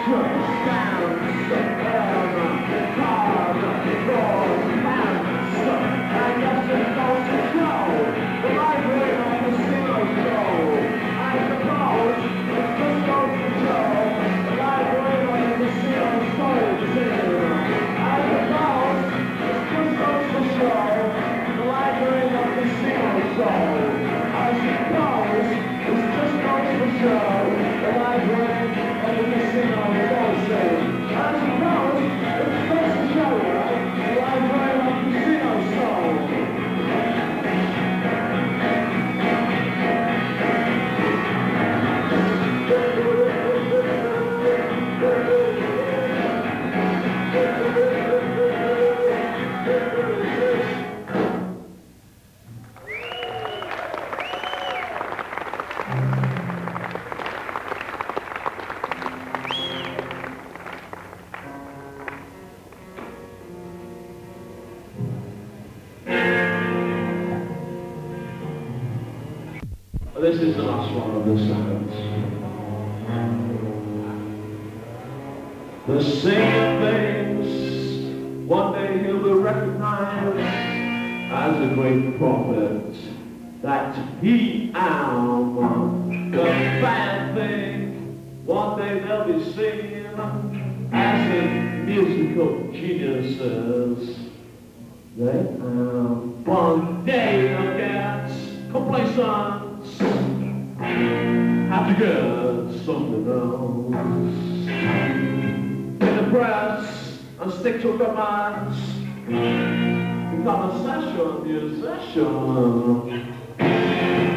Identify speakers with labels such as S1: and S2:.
S1: This is the last one of the sounds. The singing things, one day he'll be recognized as a great prophet that he am. The bad thing, one day they'll be singing as the musical geniuses. They one day they'll get complacent. Have to get something else. In the press and stick to romance. Become a session musician.